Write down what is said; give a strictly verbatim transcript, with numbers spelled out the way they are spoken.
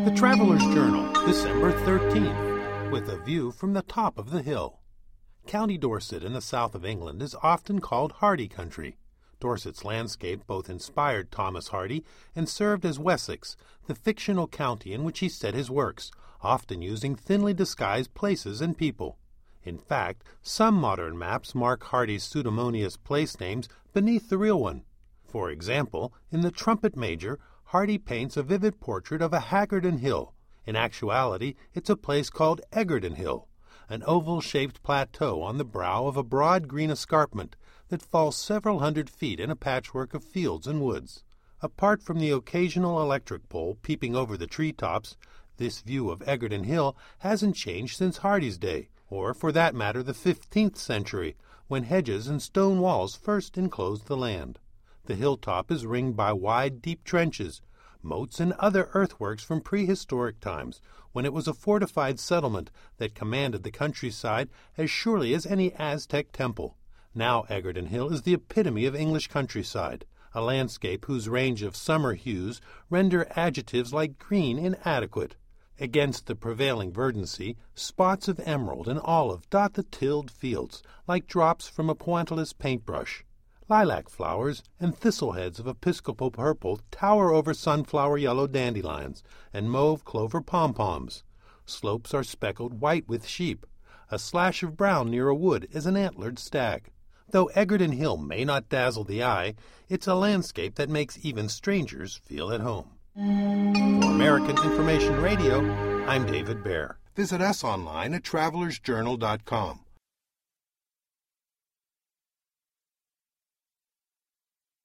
The Traveler's Journal, December thirteenth, with a view from the top of the hill. County Dorset in the south of England is often called Hardy Country. Dorset's landscape both inspired Thomas Hardy and served as Wessex, the fictional county in which he set his works, often using thinly disguised places and people. In fact, some modern maps mark Hardy's pseudonymous place names beneath the real one. For example, in the Trumpet Major, Hardy paints a vivid portrait of a Haggerden Hill. In actuality, it's a place called Egerton Hill, an oval-shaped plateau on the brow of a broad green escarpment that falls several hundred feet in a patchwork of fields and woods. Apart from the occasional electric pole peeping over the treetops, this view of Egerton Hill hasn't changed since Hardy's day, or for that matter the fifteenth century, when hedges and stone walls first enclosed the land. The hilltop is ringed by wide, deep trenches, moats and other earthworks from prehistoric times, when it was a fortified settlement that commanded the countryside as surely as any Aztec temple. Now Egerton Hill is the epitome of English countryside, a landscape whose range of summer hues render adjectives like green inadequate. Against the prevailing verdancy, spots of emerald and olive dot the tilled fields like drops from a pointillist paintbrush. Lilac flowers and thistleheads of episcopal purple tower over sunflower yellow dandelions and mauve clover pom-poms. Slopes are speckled white with sheep. A slash of brown near a wood is an antlered stag. Though Egerton Hill may not dazzle the eye, it's a landscape that makes even strangers feel at home. For American Information Radio, I'm David Baer. Visit us online at travelers journal dot com.